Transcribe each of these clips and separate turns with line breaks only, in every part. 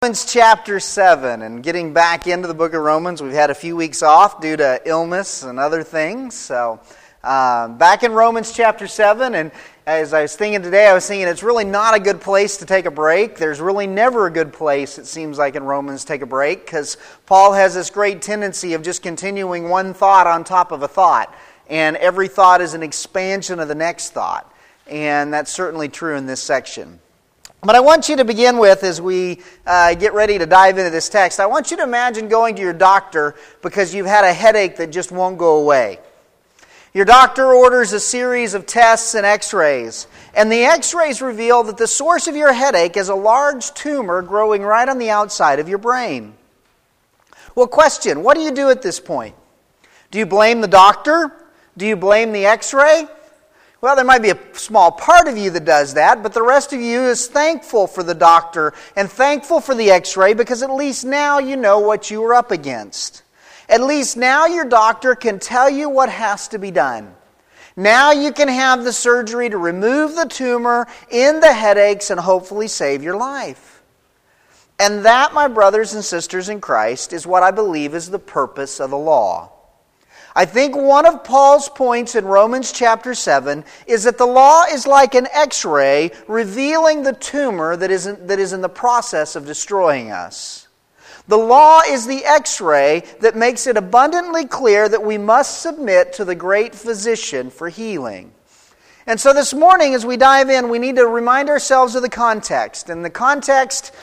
Romans chapter 7, and getting back into the book of Romans. We've had a few weeks off due to illness and other things. So back in Romans chapter 7, and as I was thinking today, I was thinking it's really not a good place to take a break. There's really never a good place, it seems like, in Romans to take a break, because Paul has this great tendency of just continuing one thought on top of a thought. And every thought is an expansion of the next thought. And that's certainly true in this section. But I want you to begin with, as we get ready to dive into this text, I want you to imagine going to your doctor because you've had a headache that just won't go away. Your doctor orders a series of tests and x-rays, and the x-rays reveal that the source of your headache is a large tumor growing right on the outside of your brain. Well, question, what do you do at this point? Do you blame the doctor? Do you blame the x-ray? Well, there might be a small part of you that does that, but the rest of you is thankful for the doctor and thankful for the x-ray because at least now you know what you were up against. At least now your doctor can tell you what has to be done. Now you can have the surgery to remove the tumor in the headaches and hopefully save your life. And that, my brothers and sisters in Christ, is what I believe is the purpose of the law. I think one of Paul's points in Romans chapter 7 is that the law is like an x-ray revealing the tumor that is in the process of destroying us. The law is the x-ray that makes it abundantly clear that we must submit to the great physician for healing. And so this morning as we dive in, we need to remind ourselves of the context. And the context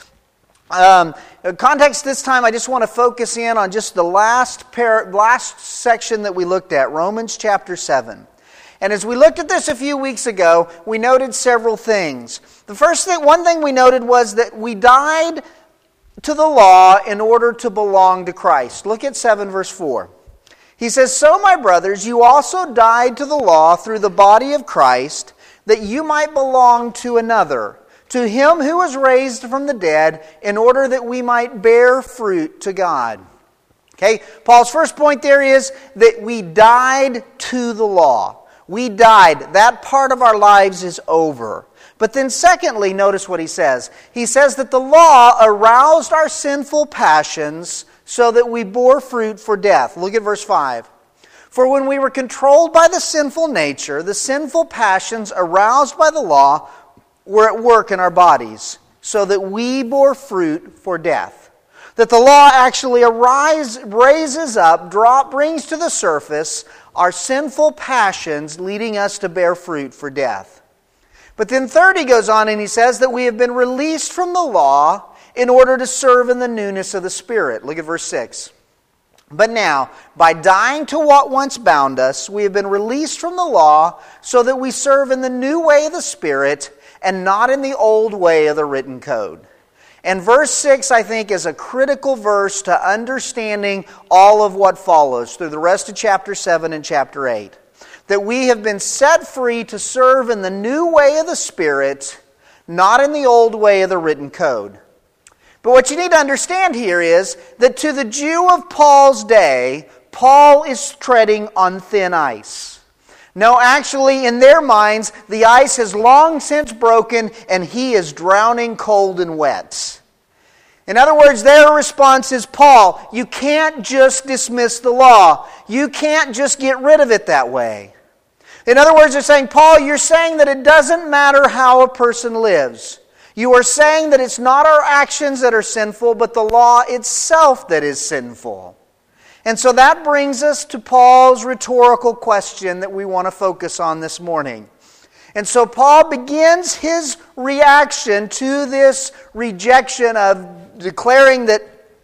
this time, I just want to focus in on just the last section that we looked at, Romans chapter 7. And as we looked at this a few weeks ago, we noted several things. One thing we noted was that we died to the law in order to belong to Christ. Look at 7 verse 4. He says, "So, my brothers, you also died to the law through the body of Christ, that you might belong to another, to Him who was raised from the dead, in order that we might bear fruit to God." Okay, Paul's first point there is that we died to the law. We died. That part of our lives is over. But then secondly, notice what he says. He says that the law aroused our sinful passions so that we bore fruit for death. Look at verse 5. "For when we were controlled by the sinful nature, the sinful passions aroused by the law were at work in our bodies, so that we bore fruit for death." That the law actually raises up, brings to the surface our sinful passions, leading us to bear fruit for death. But then third, he goes on and he says that we have been released from the law in order to serve in the newness of the Spirit. Look at verse 6. "But now, by dying to what once bound us, we have been released from the law so that we serve in the new way of the Spirit and not in the old way of the written code." And verse 6, I think, is a critical verse to understanding all of what follows through the rest of chapter 7 and chapter 8. That we have been set free to serve in the new way of the Spirit, not in the old way of the written code. But what you need to understand here is that to the Jew of Paul's day, Paul is treading on thin ice. No, actually, in their minds, the ice has long since broken and he is drowning cold and wet. In other words, their response is, "Paul, you can't just dismiss the law. You can't just get rid of it that way." In other words, they're saying, "Paul, you're saying that it doesn't matter how a person lives. You are saying that it's not our actions that are sinful, but the law itself that is sinful." And so that brings us to Paul's rhetorical question that we want to focus on this morning. And so Paul begins his reaction to this rejection of declaring that,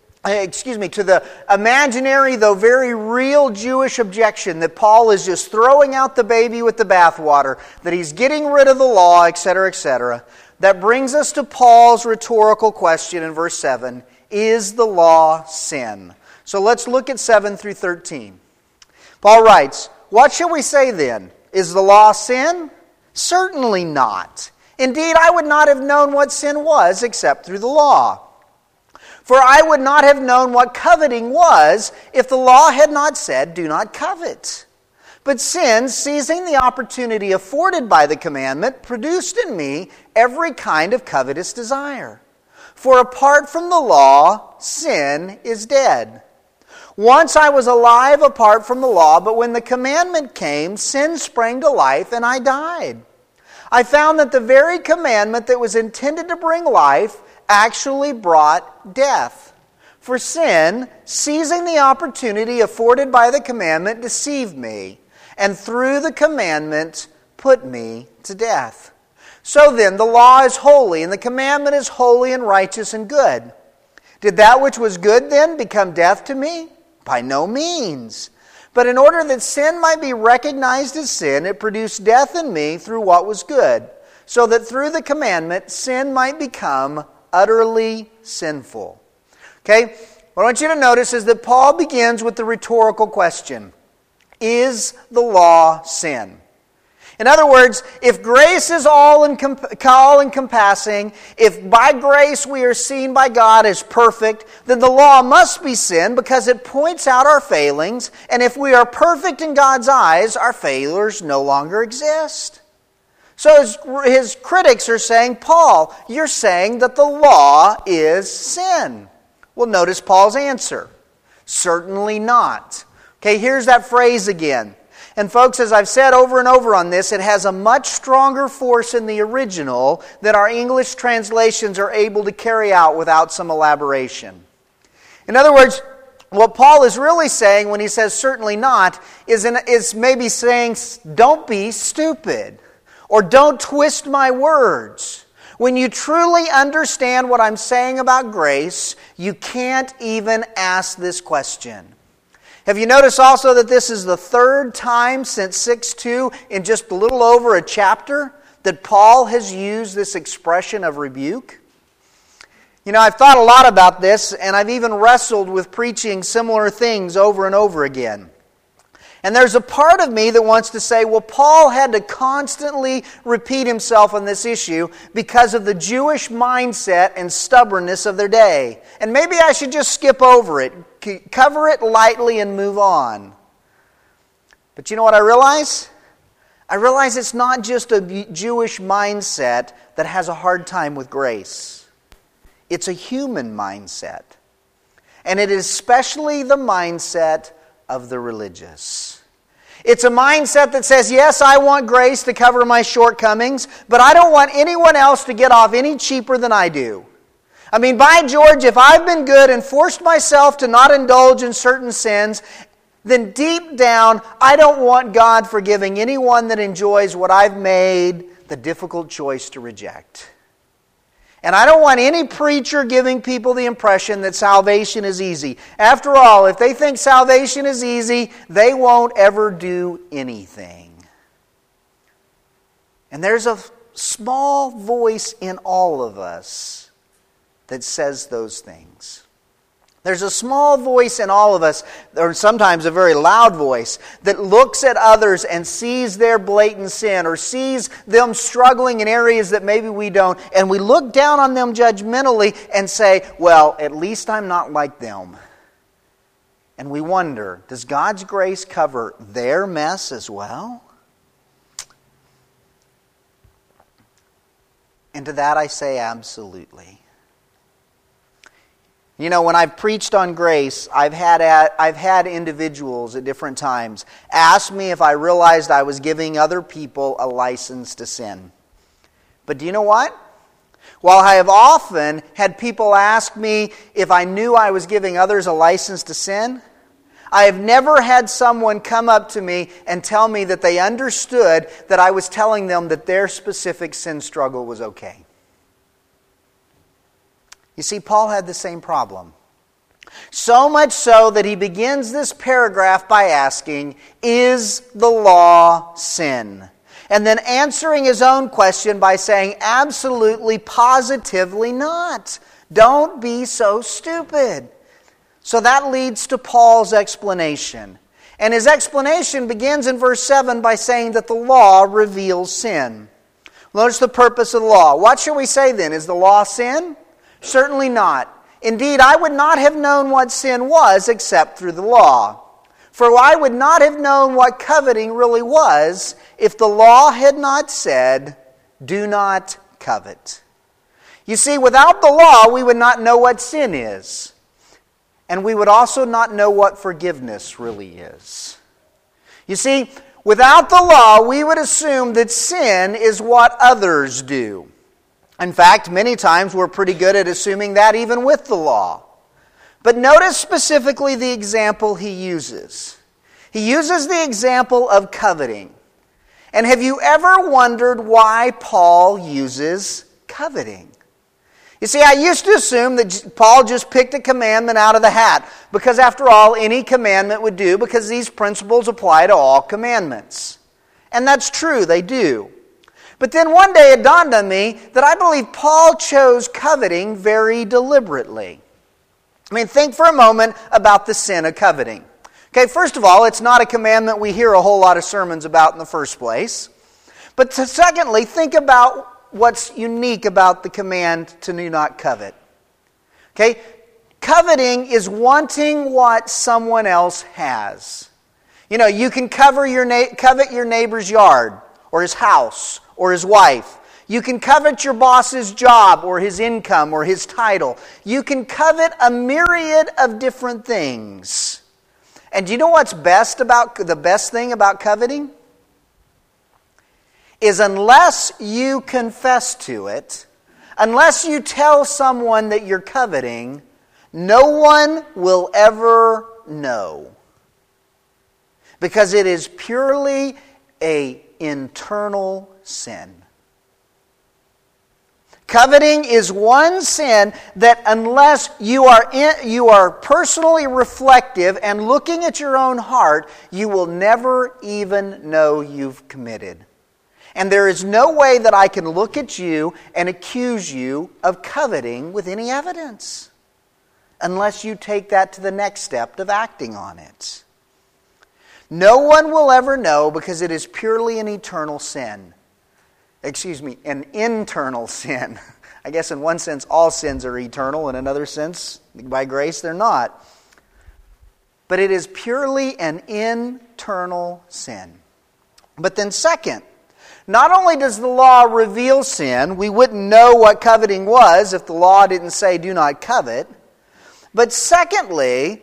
to the imaginary though very real Jewish objection that Paul is just throwing out the baby with the bathwater, that he's getting rid of the law, etc., etc. That brings us to Paul's rhetorical question in verse 7, is the law sin? So let's look at 7 through 13. Paul writes, "What shall we say then? Is the law sin? Certainly not. Indeed, I would not have known what sin was except through the law. For I would not have known what coveting was if the law had not said, 'Do not covet.' But sin, seizing the opportunity afforded by the commandment, produced in me every kind of covetous desire. For apart from the law, sin is dead. Once I was alive apart from the law, but when the commandment came, sin sprang to life and I died. I found that the very commandment that was intended to bring life actually brought death. For sin, seizing the opportunity afforded by the commandment, deceived me, and through the commandment put me to death. So then, the law is holy, and the commandment is holy and righteous and good. Did that which was good then become death to me? By no means. But in order that sin might be recognized as sin, it produced death in me through what was good, so that through the commandment, sin might become utterly sinful. Okay? What I want you to notice is that Paul begins with the rhetorical question, is the law sin? In other words, if grace is all-encompassing, if by grace we are seen by God as perfect, then the law must be sin because it points out our failings, and if we are perfect in God's eyes, our failures no longer exist. So his critics are saying, Paul, you're saying that the law is sin. Well, notice Paul's answer. Certainly not. Okay, here's that phrase again. And folks, as I've said over and over on this, it has a much stronger force in the original than our English translations are able to carry out without some elaboration. In other words, what Paul is really saying when he says certainly not is maybe saying don't be stupid or don't twist my words. When you truly understand what I'm saying about grace, you can't even ask this question. Have you noticed also that this is the third time since 6:2 in just a little over a chapter that Paul has used this expression of rebuke? You know, I've thought a lot about this, and I've even wrestled with preaching similar things over and over again. And there's a part of me that wants to say, well, Paul had to constantly repeat himself on this issue because of the Jewish mindset and stubbornness of their day. And maybe I should just skip over it, cover it lightly and move on. But you know what I realize? I realize it's not just a Jewish mindset that has a hard time with grace. It's a human mindset. And it is especially the mindset of the religious. It's a mindset that says, yes, I want grace to cover my shortcomings, but I don't want anyone else to get off any cheaper than I do. I mean, by George, if I've been good and forced myself to not indulge in certain sins, then deep down, I don't want God forgiving anyone that enjoys what I've made the difficult choice to reject. And I don't want any preacher giving people the impression that salvation is easy. After all, if they think salvation is easy, they won't ever do anything. And there's a small voice in all of us that says those things. There's a small voice in all of us, or sometimes a very loud voice, that looks at others and sees their blatant sin or sees them struggling in areas that maybe we don't. And we look down on them judgmentally and say, well, at least I'm not like them. And we wonder, does God's grace cover their mess as well? And to that I say absolutely. You know, when I've preached on grace, I've had individuals at different times ask me if I realized I was giving other people a license to sin. But do you know what? While I have often had people ask me if I knew I was giving others a license to sin, I have never had someone come up to me and tell me that they understood that I was telling them that their specific sin struggle was okay. You see, Paul had the same problem. So much so that he begins this paragraph by asking, is the law sin? And then answering his own question by saying, absolutely, positively not. Don't be so stupid. So that leads to Paul's explanation. And his explanation begins in verse 7 by saying that the law reveals sin. Notice the purpose of the law. What shall we say then? Is the law sin? Certainly not. Indeed, I would not have known what sin was except through the law. For I would not have known what coveting really was if the law had not said, do not covet. You see, without the law, we would not know what sin is. And we would also not know what forgiveness really is. You see, without the law, we would assume that sin is what others do. In fact, many times we're pretty good at assuming that even with the law. But notice specifically the example he uses. He uses the example of coveting. And have you ever wondered why Paul uses coveting? You see, I used to assume that Paul just picked a commandment out of the hat, because after all, any commandment would do, because these principles apply to all commandments. And that's true, they do. But then one day it dawned on me that I believe Paul chose coveting very deliberately. I mean, think for a moment about the sin of coveting. Okay, first of all, it's not a commandment we hear a whole lot of sermons about in the first place. But secondly, think about what's unique about the command to do not covet. Okay, coveting is wanting what someone else has. You know, you can covet your neighbor's yard, or his house, or his wife. You can covet your boss's job, or his income, or his title. You can covet a myriad of different things. And do you know what's the best thing about coveting? Is unless you confess to it, unless you tell someone that you're coveting, no one will ever know. Because it is purely an internal sin. Coveting is one sin that unless you are personally reflective and looking at your own heart, you will never even know you've committed. And there is no way that I can look at you and accuse you of coveting with any evidence, unless you take that to the next step of acting on it. No one will ever know, because it is purely an eternal sin. An internal sin. I guess in one sense all sins are eternal, in another sense, by grace, they're not. But it is purely an internal sin. But then second, not only does the law reveal sin, we wouldn't know what coveting was if the law didn't say do not covet, but secondly,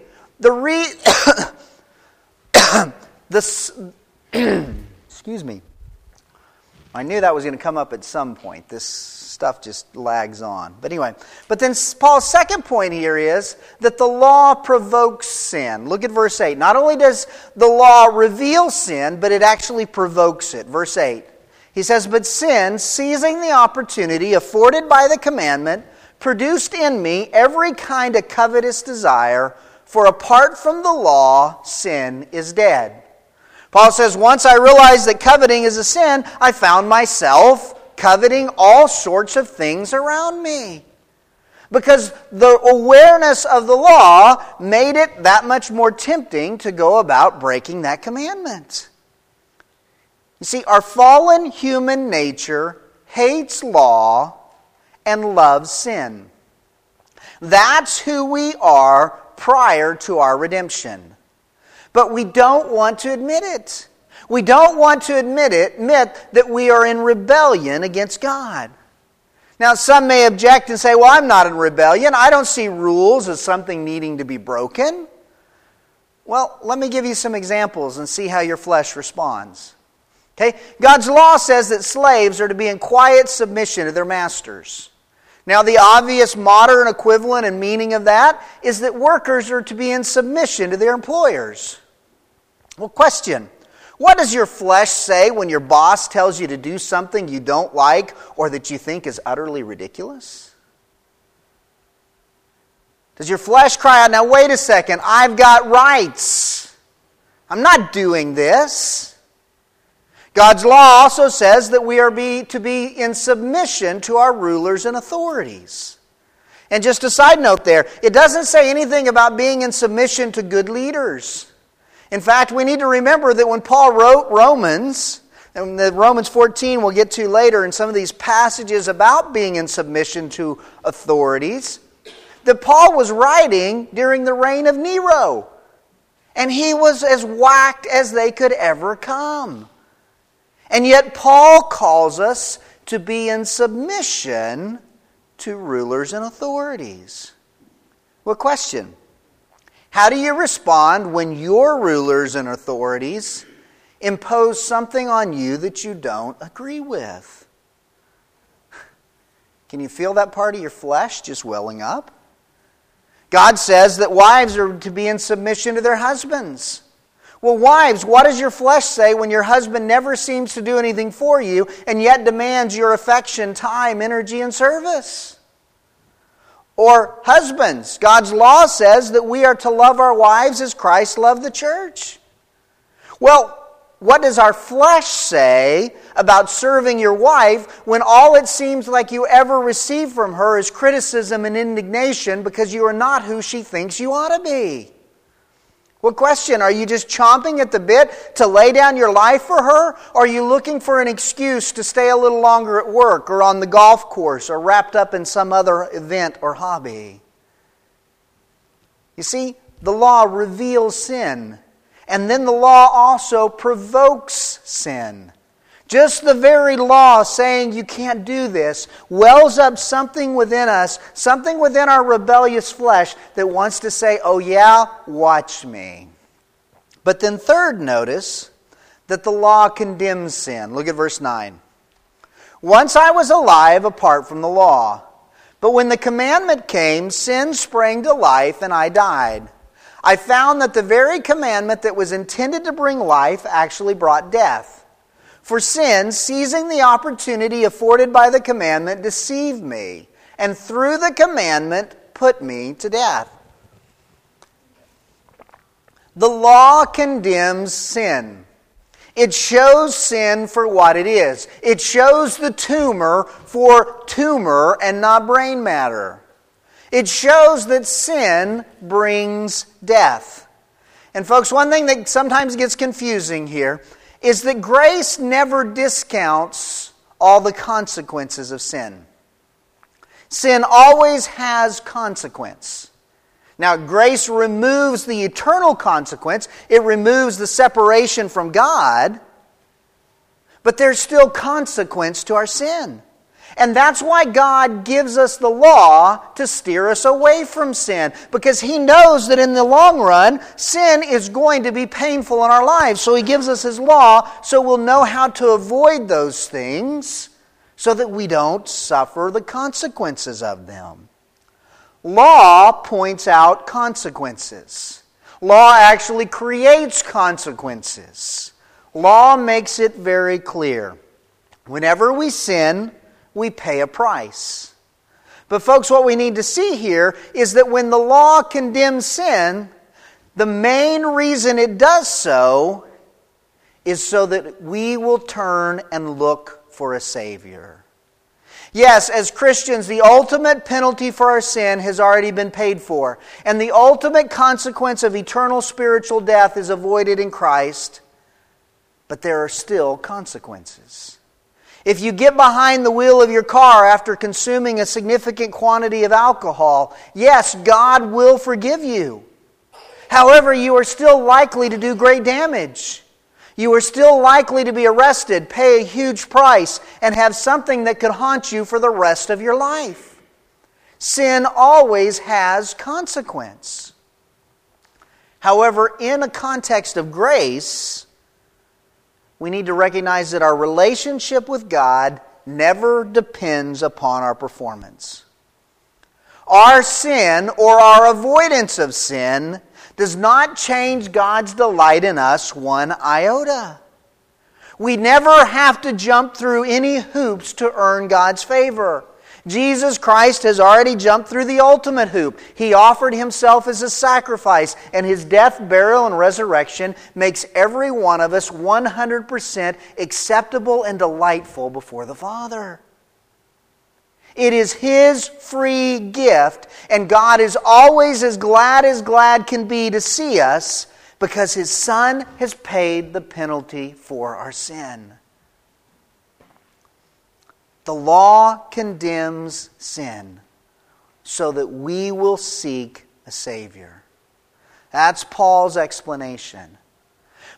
excuse me. I knew that was going to come up at some point. This stuff just lags on. But anyway, but then Paul's second point here is that the law provokes sin. Look at verse 8. Not only does the law reveal sin, but it actually provokes it. Verse 8. He says, "But sin, seizing the opportunity afforded by the commandment, produced in me every kind of covetous desire, for apart from the law, sin is dead." Paul says, once I realized that coveting is a sin, I found myself coveting all sorts of things around me. Because the awareness of the law made it that much more tempting to go about breaking that commandment. You see, our fallen human nature hates law and loves sin. That's who we are prior to our redemption. But we don't want to admit it. We don't want to admit that we are in rebellion against God. Now, some may object and say, well, I'm not in rebellion. I don't see rules as something needing to be broken. Well, let me give you some examples and see how your flesh responds. Okay? God's law says that slaves are to be in quiet submission to their masters. Now, the obvious modern equivalent and meaning of that is that workers are to be in submission to their employers. Well, question. What does your flesh say when your boss tells you to do something you don't like or that you think is utterly ridiculous? Does your flesh cry out, now wait a second, I've got rights. I'm not doing this. God's law also says that we are to be in submission to our rulers and authorities. And just a side note there, it doesn't say anything about being in submission to good leaders. In fact, we need to remember that when Paul wrote Romans, and the Romans 14 we'll get to later in some of these passages about being in submission to authorities, that Paul was writing during the reign of Nero. And he was as whacked as they could ever come. And yet Paul calls us to be in submission to rulers and authorities. Well, question. How do you respond when your rulers and authorities impose something on you that you don't agree with? Can you feel that part of your flesh just welling up? God says that wives are to be in submission to their husbands. Well, wives, what does your flesh say when your husband never seems to do anything for you and yet demands your affection, time, energy, and service? Or husbands, God's law says that we are to love our wives as Christ loved the church. Well, what does our flesh say about serving your wife when all it seems like you ever receive from her is criticism and indignation because you are not who she thinks you ought to be? Well, question, are you just chomping at the bit to lay down your life for her? Or are you looking for an excuse to stay a little longer at work or on the golf course or wrapped up in some other event or hobby? You see, the law reveals sin. And then the law also provokes sin. Just the very law saying you can't do this wells up something within us, something within our rebellious flesh that wants to say, oh yeah, watch me. But then third, notice that the law condemns sin. Look at verse 9. Once I was alive apart from the law, but when the commandment came, sin sprang to life and I died. I found that the very commandment that was intended to bring life actually brought death. For sin, seizing the opportunity afforded by the commandment, deceived me, and through the commandment put me to death. The law condemns sin. It shows sin for what it is. It shows the tumor for tumor and not brain matter. It shows that sin brings death. And folks, one thing that sometimes gets confusing here is that grace never discounts all the consequences of sin. Sin always has consequence. Now, grace removes the eternal consequence. It removes the separation from God. But there's still consequence to our sin. And that's why God gives us the law to steer us away from sin. Because He knows that in the long run, sin is going to be painful in our lives. So He gives us His law so we'll know how to avoid those things so that we don't suffer the consequences of them. Law points out consequences. Law actually creates consequences. Law makes it very clear. Whenever we sin, we pay a price. But folks, what we need to see here is that when the law condemns sin, the main reason it does so is so that we will turn and look for a Savior. Yes, as Christians, the ultimate penalty for our sin has already been paid for. And the ultimate consequence of eternal spiritual death is avoided in Christ. But there are still consequences. If you get behind the wheel of your car after consuming a significant quantity of alcohol, yes, God will forgive you. However, you are still likely to do great damage. You are still likely to be arrested, pay a huge price, and have something that could haunt you for the rest of your life. Sin always has consequence. However, in a context of grace, we need to recognize that our relationship with God never depends upon our performance. Our sin or our avoidance of sin does not change God's delight in us one iota. We never have to jump through any hoops to earn God's favor. Jesus Christ has already jumped through the ultimate hoop. He offered Himself as a sacrifice, and His death, burial, and resurrection makes every one of us 100% acceptable and delightful before the Father. It is His free gift, and God is always as glad can be to see us because His Son has paid the penalty for our sin. The law condemns sin so that we will seek a Savior. That's Paul's explanation.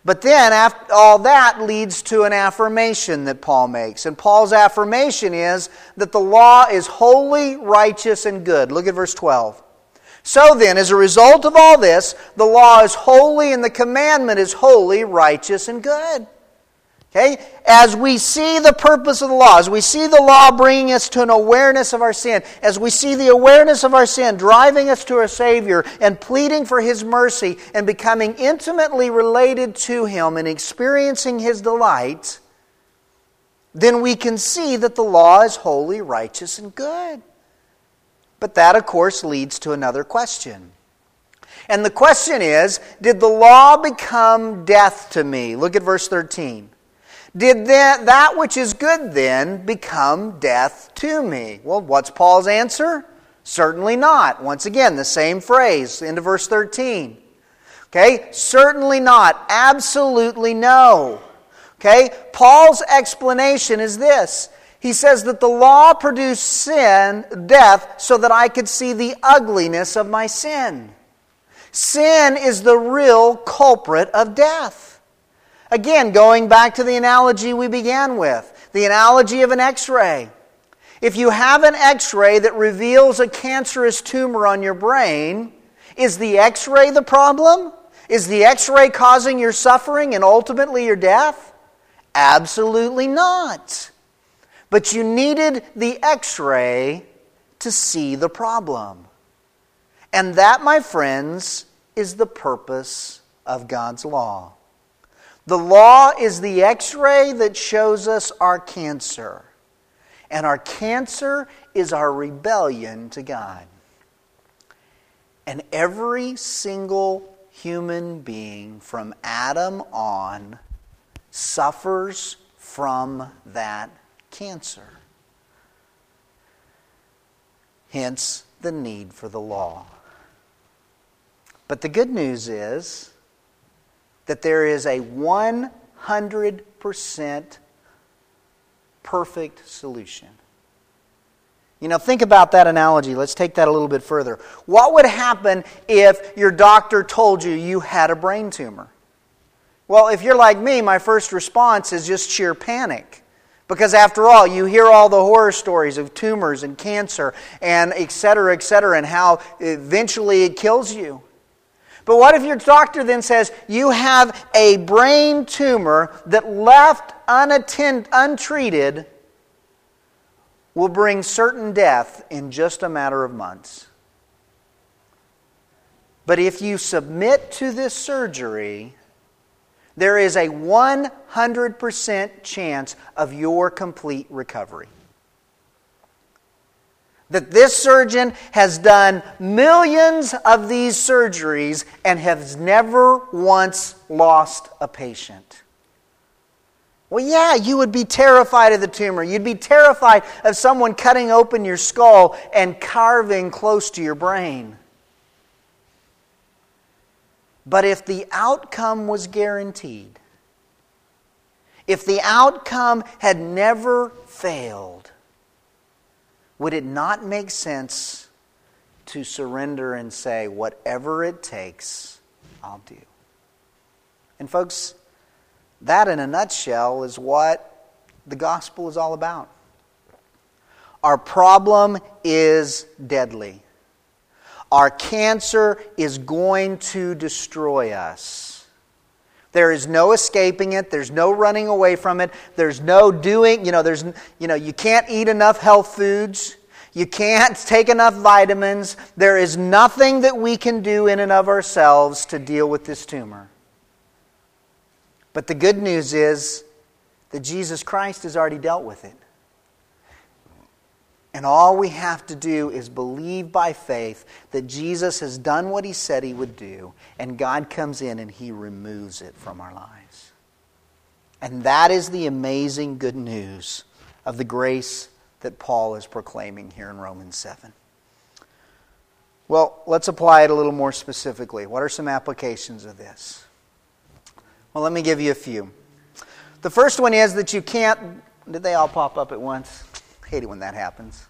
But then after all that leads to an affirmation that Paul makes. And Paul's affirmation is that the law is holy, righteous, and good. Look at verse 12. So then, as a result of all this, the law is holy and the commandment is holy, righteous, and good. Okay? As we see the purpose of the law, as we see the law bringing us to an awareness of our sin, as we see the awareness of our sin driving us to our Savior and pleading for His mercy and becoming intimately related to Him and experiencing His delight, then we can see that the law is holy, righteous, and good. But that, of course, leads to another question. And the question is, did the law become death to me? Look at verse 13. Did that which is good then become death to me? Well, what's Paul's answer? Certainly not. Once again, the same phrase into verse 13. Okay? Certainly not. Absolutely no. Okay? Paul's explanation is this. He says that the law produced sin, death, so that I could see the ugliness of my sin. Sin is the real culprit of death. Again, going back to the analogy we began with, the analogy of an x-ray. If you have an x-ray that reveals a cancerous tumor on your brain, is the x-ray the problem? Is the x-ray causing your suffering and ultimately your death? Absolutely not. But you needed the x-ray to see the problem. And that, my friends, is the purpose of God's law. The law is the x-ray that shows us our cancer. And our cancer is our rebellion to God. And every single human being from Adam on suffers from that cancer. Hence the need for the law. But the good news is that there is a 100% perfect solution. You know, think about that analogy. Let's take that a little bit further. What would happen if your doctor told you had a brain tumor? Well, if you're like me, my first response is just sheer panic. Because after all, you hear all the horror stories of tumors and cancer and et cetera, and how eventually it kills you. But what if your doctor then says, you have a brain tumor that left untreated will bring certain death in just a matter of months. But if you submit to this surgery, there is a 100% chance of your complete recovery. That this surgeon has done millions of these surgeries and has never once lost a patient. Well, yeah, you would be terrified of the tumor. You'd be terrified of someone cutting open your skull and carving close to your brain. But if the outcome was guaranteed, if the outcome had never failed, would it not make sense to surrender and say, whatever it takes, I'll do? And folks, that in a nutshell is what the gospel is all about. Our problem is deadly. Our cancer is going to destroy us. There is no escaping it. There's no running away from it. There's no doing, you can't eat enough health foods. You can't take enough vitamins. There is nothing that we can do in and of ourselves to deal with this tumor. But the good news is that Jesus Christ has already dealt with it. And all we have to do is believe by faith that Jesus has done what He said He would do, and God comes in and He removes it from our lives. And that is the amazing good news of the grace that Paul is proclaiming here in Romans 7. Well, let's apply it a little more specifically. What are some applications of this? Well, let me give you a few. The first one is that you can't... Did they all pop up at once? I hate it when that happens.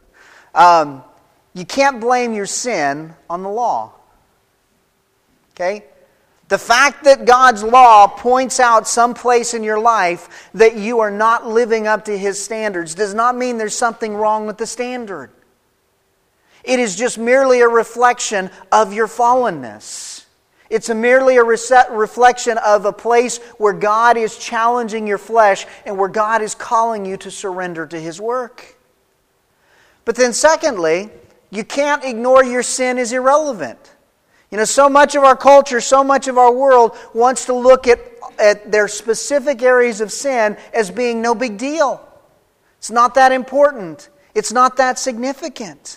You can't blame your sin on the law. Okay? The fact that God's law points out some place in your life that you are not living up to His standards does not mean there's something wrong with the standard. It is just merely a reflection of your fallenness. It's merely a reflection of a place where God is challenging your flesh and where God is calling you to surrender to His work. But then secondly, you can't ignore your sin as irrelevant. You know, so much of our culture, so much of our world wants to look at their specific areas of sin as being no big deal. It's not that important. It's not that significant.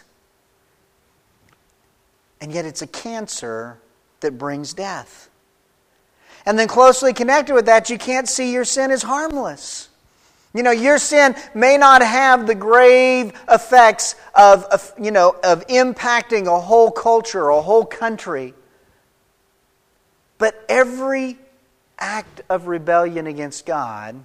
And yet it's a cancer that brings death. And then closely connected with that, you can't see your sin as harmless. You know, your sin may not have the grave effects of impacting a whole culture or a whole country. But every act of rebellion against God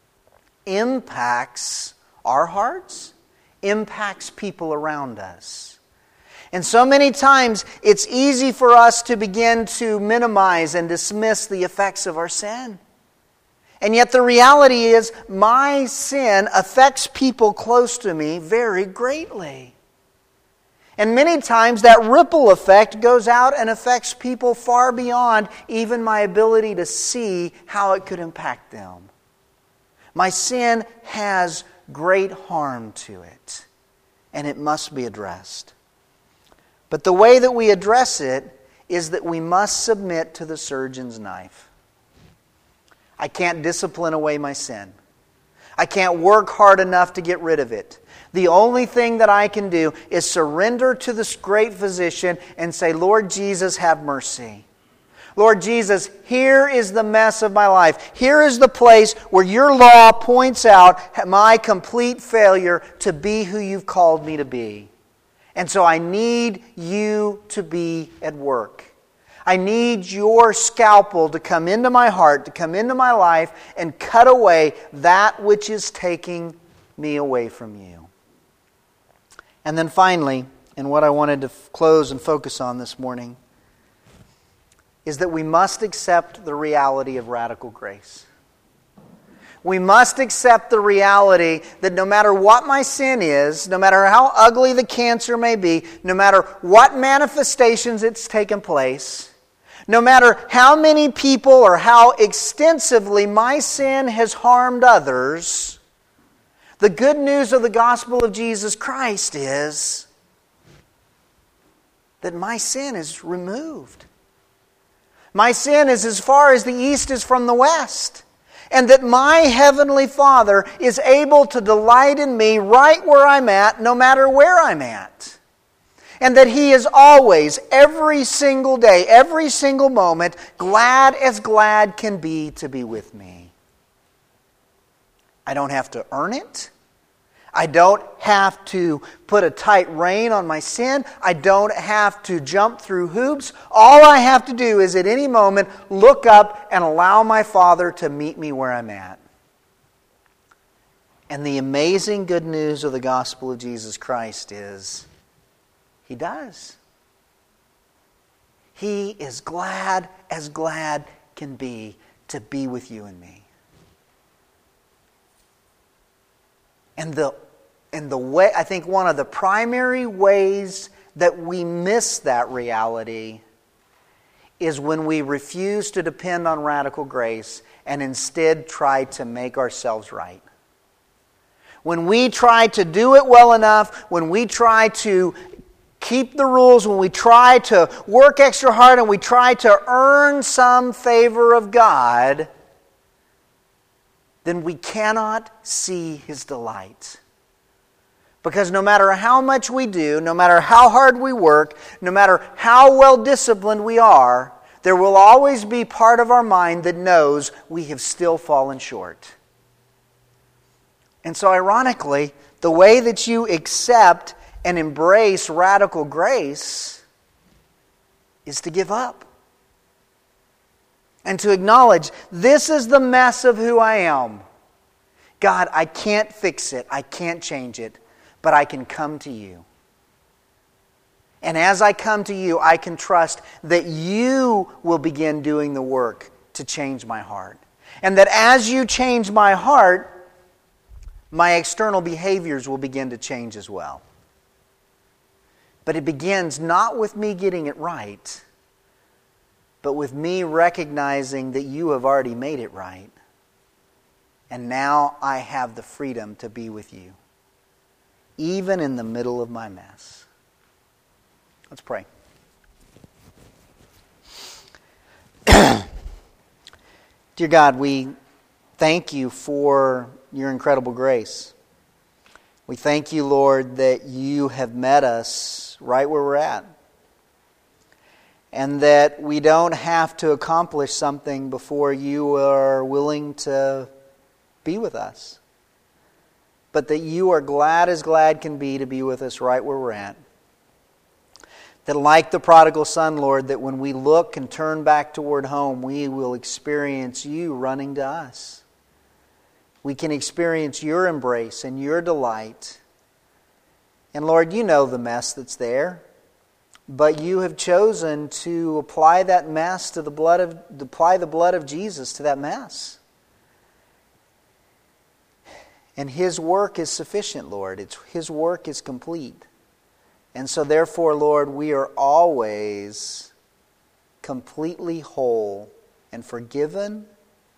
impacts our hearts, impacts people around us. And so many times it's easy for us to begin to minimize and dismiss the effects of our sin. And yet the reality is my sin affects people close to me very greatly. And many times that ripple effect goes out and affects people far beyond even my ability to see how it could impact them. My sin has great harm to it, and it must be addressed. But the way that we address it is that we must submit to the surgeon's knife. I can't discipline away my sin. I can't work hard enough to get rid of it. The only thing that I can do is surrender to this great physician and say, Lord Jesus, have mercy. Lord Jesus, here is the mess of my life. Here is the place where your law points out my complete failure to be who you've called me to be. And so I need you to be at work. I need your scalpel to come into my heart, to come into my life, and cut away that which is taking me away from you. And then finally, and what I wanted to close and focus on this morning, is that we must accept the reality of radical grace. We must accept the reality that no matter what my sin is, no matter how ugly the cancer may be, no matter what manifestations it's taken place, no matter how many people or how extensively my sin has harmed others, the good news of the gospel of Jesus Christ is that my sin is removed. My sin is as far as the east is from the west. And that my heavenly Father is able to delight in me right where I'm at, no matter where I'm at. And that He is always, every single day, every single moment, glad as glad can be to be with me. I don't have to earn it. I don't have to put a tight rein on my sin. I don't have to jump through hoops. All I have to do is at any moment look up and allow my Father to meet me where I'm at. And the amazing good news of the gospel of Jesus Christ is He does. He is glad as glad can be to be with you and me. And the way, I think one of the primary ways that we miss that reality is when we refuse to depend on radical grace and instead try to make ourselves right. When we try to do it well enough, when we try to keep the rules, when we try to work extra hard and we try to earn some favor of God, then we cannot see His delight. Because no matter how much we do, no matter how hard we work, no matter how well disciplined we are, there will always be part of our mind that knows we have still fallen short. And so ironically, the way that you accept and embrace radical grace is to give up. And to acknowledge, this is the mess of who I am. God, I can't fix it. I can't change it. But I can come to you. And as I come to you, I can trust that you will begin doing the work to change my heart. And that as you change my heart, my external behaviors will begin to change as well. But it begins not with me getting it right, but with me recognizing that you have already made it right. And now I have the freedom to be with you, even in the middle of my mess. Let's pray. Dear God, we thank you for your incredible grace. We thank you, Lord, that you have met us right where we're at. And that we don't have to accomplish something before you are willing to be with us. But that you are glad as glad can be to be with us right where we're at. That like the prodigal son, Lord, that when we look and turn back toward home, we will experience you running to us. We can experience your embrace and your delight. And Lord, you know the mess that's there. But you have chosen to apply that mess to apply the blood of Jesus to that mess. And His work is sufficient, Lord. His work is complete. And so therefore, Lord, we are always completely whole and forgiven.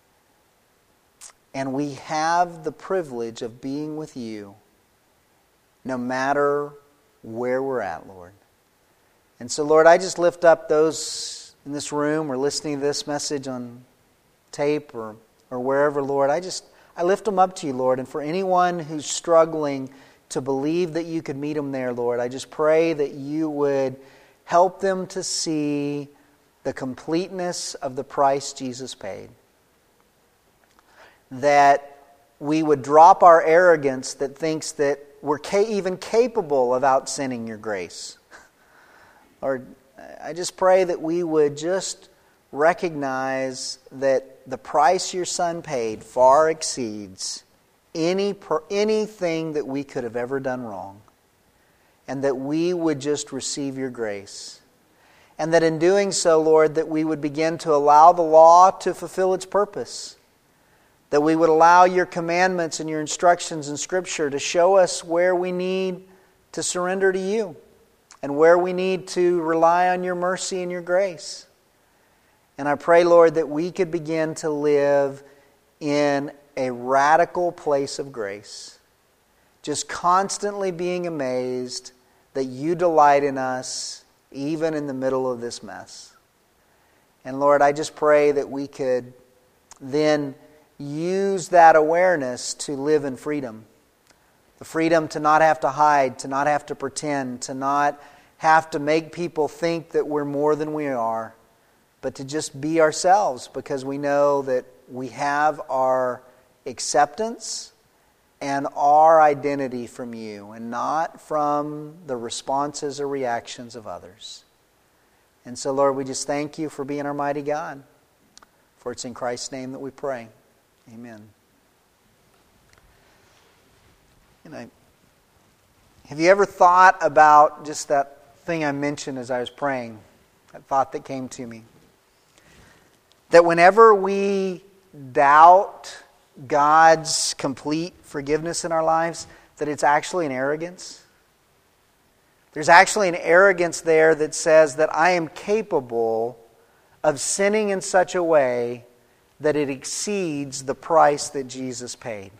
And we have the privilege of being with you no matter where we're at, Lord. And so, Lord, I just lift up those in this room or listening to this message on tape or wherever, Lord. I lift them up to you, Lord. And for anyone who's struggling to believe that you could meet them there, Lord, I just pray that you would help them to see the completeness of the price Jesus paid. That we would drop our arrogance that thinks that we're even capable of out-sinning your grace. Lord, I just pray that we would just recognize that the price your Son paid far exceeds anything that we could have ever done wrong. And that we would just receive your grace. And that in doing so, Lord, that we would begin to allow the law to fulfill its purpose. That we would allow your commandments and your instructions in Scripture to show us where we need to surrender to you. And where we need to rely on your mercy and your grace. And I pray, Lord, that we could begin to live in a radical place of grace. Just constantly being amazed that you delight in us, even in the middle of this mess. And Lord, I just pray that we could then use that awareness to live in freedom. The freedom to not have to hide, to not have to pretend, to not have to make people think that we're more than we are, but to just be ourselves because we know that we have our acceptance and our identity from you and not from the responses or reactions of others. And so, Lord, we just thank you for being our mighty God. For it's in Christ's name that we pray. Amen. Have you ever thought about just that thing I mentioned as I was praying? That thought that came to me. That whenever we doubt God's complete forgiveness in our lives, that it's actually an arrogance. There's actually an arrogance there that says that I am capable of sinning in such a way that it exceeds the price that Jesus paid.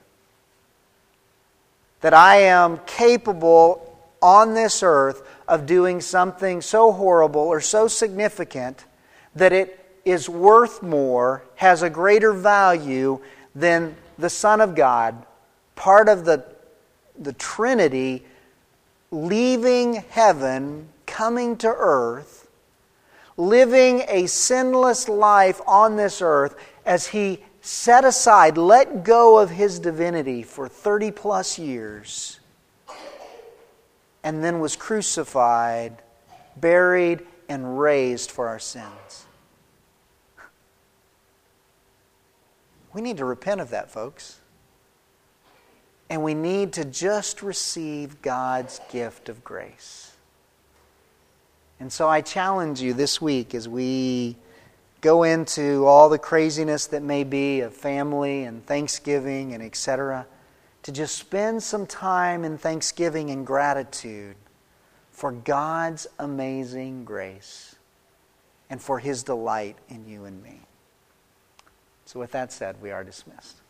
That I am capable on this earth of doing something so horrible or so significant that it is worth more, has a greater value than the Son of God, part of the Trinity, leaving heaven, coming to earth, living a sinless life on this earth as He set aside, let go of His divinity for 30 plus years, and then was crucified, buried, and raised for our sins. We need to repent of that, folks. And we need to just receive God's gift of grace. And so I challenge you this week as we go into all the craziness that may be of family and Thanksgiving and etc., to just spend some time in thanksgiving and gratitude for God's amazing grace and for His delight in you and me. So with that said, we are dismissed.